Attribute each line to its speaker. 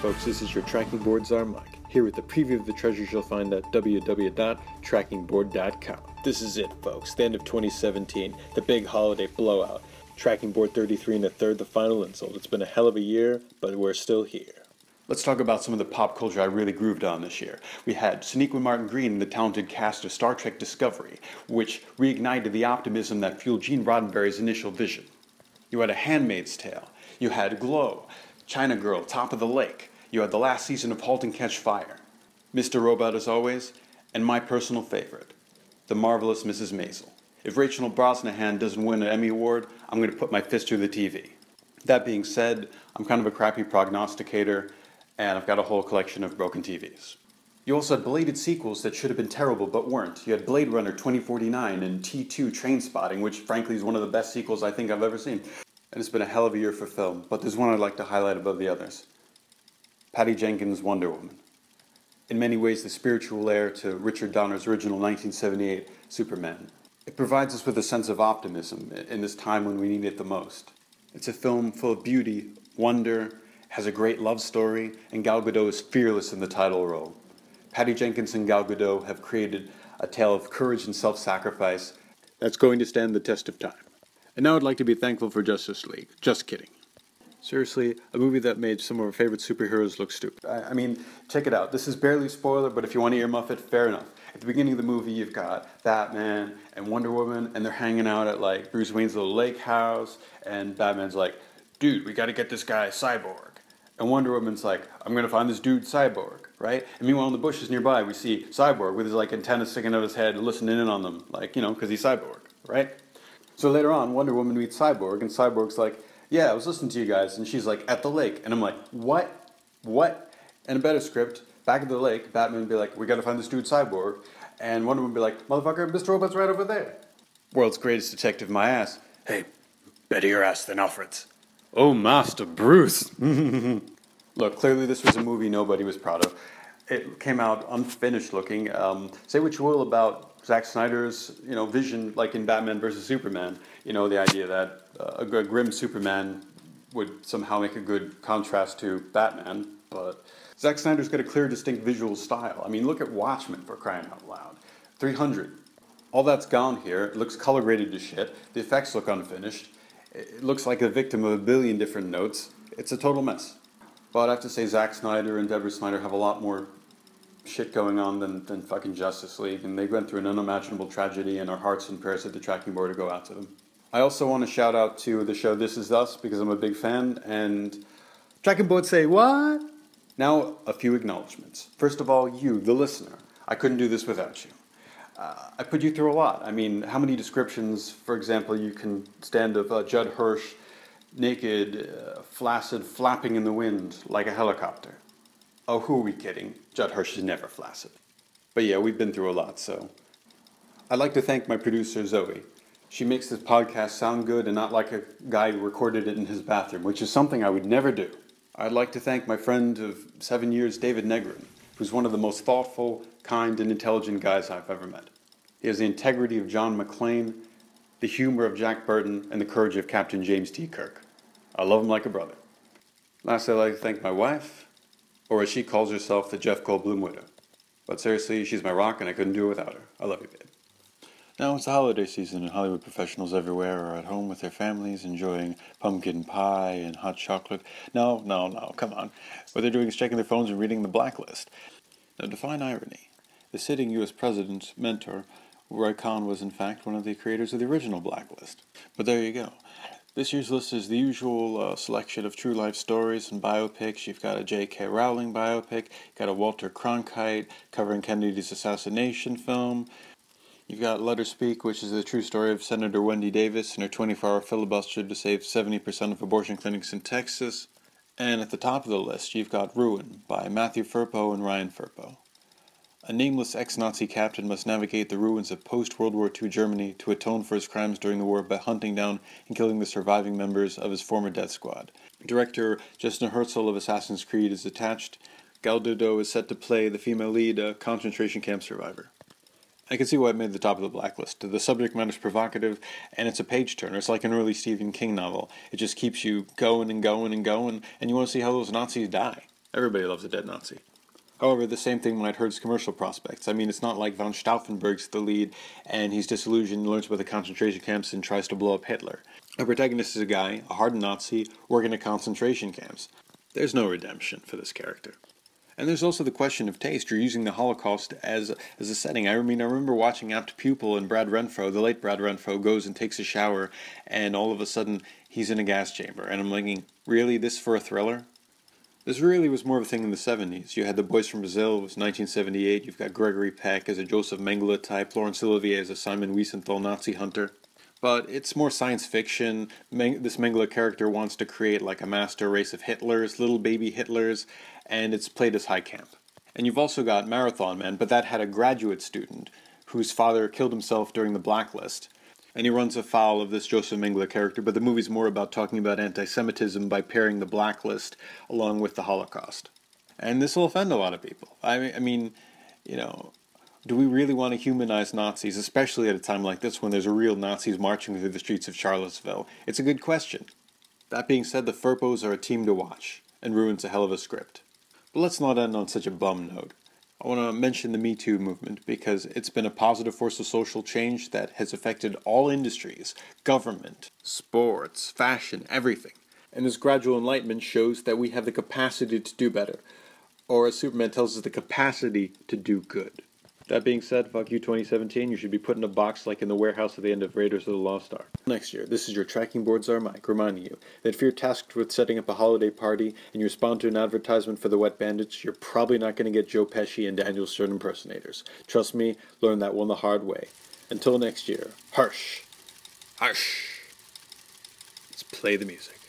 Speaker 1: folks, this is your Tracking Board Czar Mike, here with a preview of the treasures you'll find at www.trackingboard.com. This is it, folks, the end of 2017, the big holiday blowout. Tracking Board 33 1/3, the final insult. It's been a hell of a year, but we're still here. Let's talk about some of the pop culture I really grooved on this year. We had Sonequa Martin Green and the talented cast of Star Trek Discovery, which reignited the optimism that fueled Gene Roddenberry's initial vision. You had A Handmaid's Tale. You had Glow, China Girl, Top of the Lake. You had the last season of *Halt and Catch Fire*, Mr. Robot as always, and my personal favorite, The Marvelous Mrs. Maisel. If Rachel Brosnahan doesn't win an Emmy Award, I'm going to put my fist through the TV. That being said, I'm kind of a crappy prognosticator, and I've got a whole collection of broken TVs. You also had belated sequels that should have been terrible but weren't. You had Blade Runner 2049 and T2 Trainspotting, which frankly is one of the best sequels I think I've ever seen. And it's been a hell of a year for film, but there's one I'd like to highlight above the others. Patty Jenkins' Wonder Woman. In many ways the spiritual heir to Richard Donner's original 1978 Superman. It provides us with a sense of optimism in this time when we need it the most. It's a film full of beauty, wonder, has a great love story, and Gal Gadot is fearless in the title role. Patty Jenkins and Gal Gadot have created a tale of courage and self-sacrifice that's going to stand the test of time. And now I'd like to be thankful for Justice League. Just kidding. Seriously, a movie that made some of our favorite superheroes look stupid. I mean, check it out. This is barely a spoiler, but if you want to earmuff it, fair enough. At the beginning of the movie, you've got Batman and Wonder Woman, and they're hanging out at, like, Bruce Wayne's little lake house, and Batman's like, dude, we gotta get this guy Cyborg. And Wonder Woman's like, I'm gonna find this dude Cyborg, right? And meanwhile, in the bushes nearby, we see Cyborg with his, like, antennas sticking out of his head, listening in on them, like, you know, because he's Cyborg, right? So later on, Wonder Woman meets Cyborg, and Cyborg's like, yeah, I was listening to you guys, and she's like, at the lake. And I'm like, what? What? And a better script, back at the lake, Batman would be like, we gotta find this dude Cyborg. And Wonder Woman would be like, motherfucker, Mr. Robot's right over there. World's greatest detective, my ass. Hey, better your ass than Alfred's. Oh, Master Bruce. Look, clearly this was a movie nobody was proud of. It came out unfinished looking. Say what you will about Zack Snyder's, vision, like in Batman vs. Superman. You know, the idea that a grim Superman would somehow make a good contrast to Batman, but Zack Snyder's got a clear, distinct visual style. I mean, look at Watchmen, for crying out loud. 300. All that's gone here. It looks color graded to shit. The effects look unfinished. It looks like a victim of a billion different notes. It's a total mess. But I have to say, Zack Snyder and Deborah Snyder have a lot more shit going on than fucking Justice League, and they went through an unimaginable tragedy, and our hearts and prayers at the Tracking Board to go out to them. I also want to shout out to the show This Is Us, because I'm a big fan, and Tracking Board say, what? Now, a few acknowledgements. First of all, you, the listener. I couldn't do this without you. I put you through a lot. I mean, how many descriptions, for example, you can stand of Judd Hirsch naked, flaccid, flapping in the wind like a helicopter? Oh, who are we kidding? Judd Hirsch is never flaccid. But yeah, we've been through a lot, so. I'd like to thank my producer, Zoe. She makes this podcast sound good and not like a guy who recorded it in his bathroom, which is something I would never do. I'd like to thank my friend of 7 years, David Negrin, who's one of the most thoughtful, kind, and intelligent guys I've ever met. He has the integrity of John McClane, the humor of Jack Burton, and the courage of Captain James T. Kirk. I love him like a brother. Lastly, I'd like to thank my wife, or as she calls herself, the Jeff Goldblum widow. But seriously, she's my rock, and I couldn't do it without her. I love you, babe. Now it's the holiday season, and Hollywood professionals everywhere are at home with their families, enjoying pumpkin pie and hot chocolate. No, come on. What they're doing is checking their phones and reading the blacklist. Now, define irony. The sitting U.S. president's mentor, Roy Cohn, was in fact one of the creators of the original blacklist. But there you go. This year's list is the usual selection of true life stories and biopics. You've got a J.K. Rowling biopic, you've got a Walter Cronkite covering Kennedy's assassination film. You've got Let Her Speak, which is the true story of Senator Wendy Davis and her 24-hour filibuster to save 70% of abortion clinics in Texas. And at the top of the list, you've got Ruin by Matthew Firpo and Ryan Firpo. A nameless ex-Nazi captain must navigate the ruins of post-World War II Germany to atone for his crimes during the war by hunting down and killing the surviving members of his former death squad. Director Justin Herzl of Assassin's Creed is attached. Gal Gadot is set to play the female lead, a concentration camp survivor. I can see why it made the top of the blacklist. The subject matter is provocative, and it's a page-turner. It's like an early Stephen King novel. It just keeps you going and going and going, and you want to see how those Nazis die. Everybody loves a dead Nazi. However, the same thing might hurt his commercial prospects. I mean, it's not like von Stauffenberg's the lead and he's disillusioned, learns about the concentration camps, and tries to blow up Hitler. Our protagonist is a guy, a hardened Nazi, working at concentration camps. There's no redemption for this character. And there's also the question of taste. You're using the Holocaust as a setting. I remember watching Apt Pupil, and Brad Renfro, the late Brad Renfro, goes and takes a shower, and all of a sudden he's in a gas chamber. And I'm thinking, really, this for a thriller? This really was more of a thing in the 70s. You had The Boys from Brazil, it was 1978. You've got Gregory Peck as a Joseph Mengele type, Laurence Olivier as a Simon Wiesenthal Nazi hunter. But it's more science fiction. This Mengele character wants to create like a master race of Hitlers, little baby Hitlers, and it's played as high camp. And you've also got Marathon Man, but that had a graduate student whose father killed himself during the Blacklist. And he runs afoul of this Joseph Mengele character, but the movie's more about talking about anti-Semitism by pairing the Blacklist along with the Holocaust. And this will offend a lot of people. I mean, you know, do we really want to humanize Nazis, especially at a time like this when there's a real Nazis marching through the streets of Charlottesville? It's a good question. That being said, the Furpos are a team to watch, and Ruin's a hell of a script. But let's not end on such a bum note. I want to mention the Me Too movement because it's been a positive force of social change that has affected all industries, government, sports, fashion, everything. And this gradual enlightenment shows that we have the capacity to do better. Or as Superman tells us, the capacity to do good. That being said, fuck you 2017, you should be put in a box like in the warehouse at the end of Raiders of the Lost Ark. Next year, this is your Tracking Board Czar Mike, reminding you that if you're tasked with setting up a holiday party and you respond to an advertisement for the Wet Bandits, you're probably not going to get Joe Pesci and Daniel Stern impersonators. Trust me, learn that one the hard way. Until next year, harsh, harsh. Let's play the music.